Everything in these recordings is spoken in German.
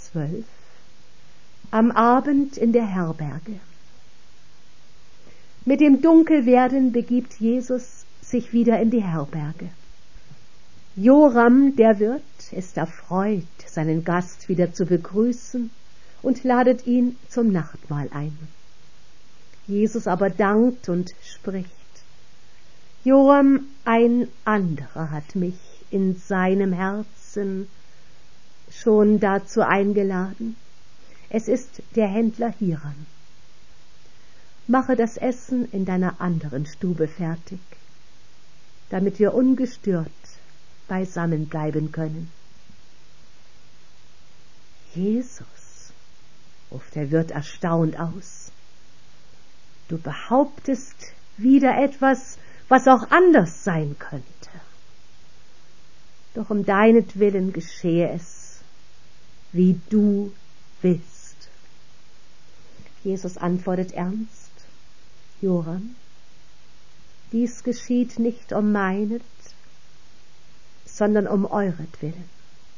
12. Am Abend in der Herberge. Mit dem Dunkelwerden begibt Jesus sich wieder in die Herberge. Joram, der Wirt, ist erfreut, seinen Gast wieder zu begrüßen und ladet ihn zum Nachtmahl ein. Jesus aber dankt und spricht: Joram, ein anderer hat mich in seinem Herzen schon dazu eingeladen. Es ist der Händler Hiram. Mache das Essen in deiner anderen Stube fertig, damit wir ungestört beisammen bleiben können. Jesus, ruft der Wirt erstaunt aus. Du behauptest wieder etwas, was auch anders sein könnte. Doch um deinetwillen geschehe es, wie du willst. Jesus antwortet ernst: Joram, dies geschieht nicht um meinet, sondern um euretwillen.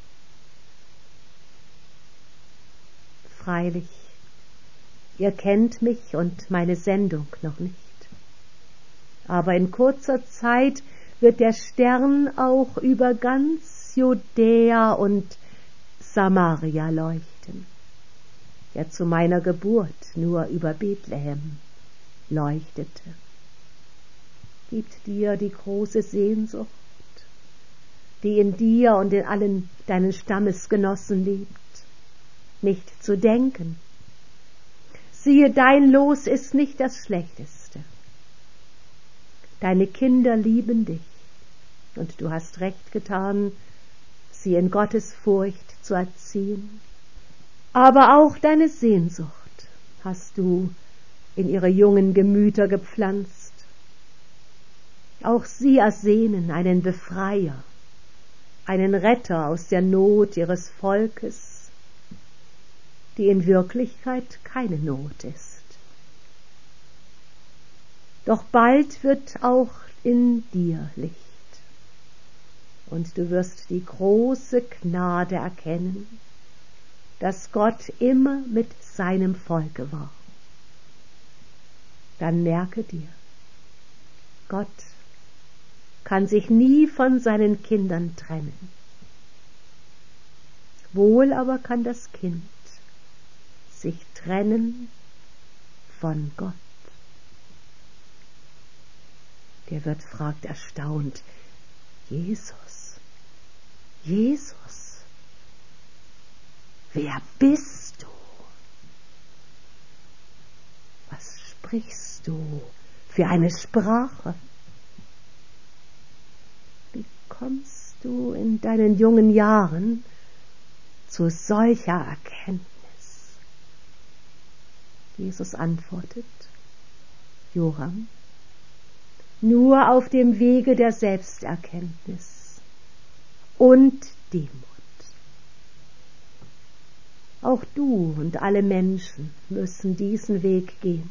Freilich, ihr kennt mich und meine Sendung noch nicht. Aber in kurzer Zeit wird der Stern auch über ganz Judäa und Samaria leuchten, der zu meiner Geburt nur über Bethlehem leuchtete. Gibt dir die große Sehnsucht, die in dir und in allen deinen Stammesgenossen lebt, nicht zu denken. Siehe, dein Los ist nicht das schlechteste. Deine Kinder lieben dich, und du hast recht getan, sie in Gottes Furcht zu erziehen. Aber auch deine Sehnsucht hast du in ihre jungen Gemüter gepflanzt. Auch sie ersehnen einen Befreier, einen Retter aus der Not ihres Volkes, die in Wirklichkeit keine Not ist. Doch bald wird auch in dir Licht, und du wirst die große Gnade erkennen, dass Gott immer mit seinem Volke war. Dann merke dir, Gott kann sich nie von seinen Kindern trennen. Wohl aber kann das Kind sich trennen von Gott. Der Wirt fragt erstaunt: Jesus, Jesus, wer bist du? Was sprichst du für eine Sprache? Wie kommst du in deinen jungen Jahren zu solcher Erkenntnis? Jesus antwortet: Joram, nur auf dem Wege der Selbsterkenntnis und Demut. Auch du und alle Menschen müssen diesen Weg gehen.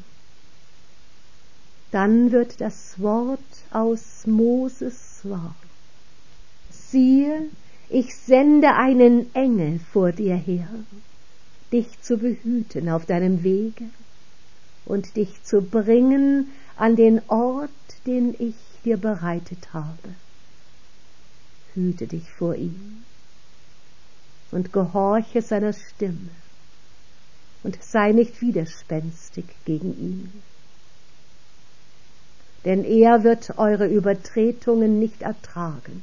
Dann wird das Wort aus Moses wahr: Siehe, ich sende einen Engel vor dir her, dich zu behüten auf deinem Wege und dich zu bringen an den Ort, den ich dir bereitet habe. Hüte dich vor ihm und gehorche seiner Stimme und sei nicht widerspenstig gegen ihn. Denn er wird eure Übertretungen nicht ertragen.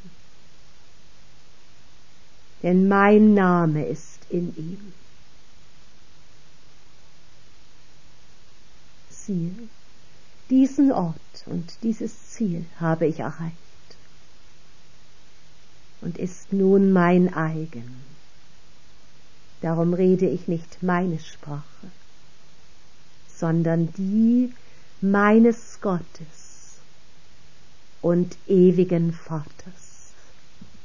Denn mein Name ist in ihm. Siehe, diesen Ort und dieses Ziel habe ich erreicht und ist nun mein eigen. Darum rede ich nicht meine Sprache, sondern die meines Gottes und ewigen Vaters.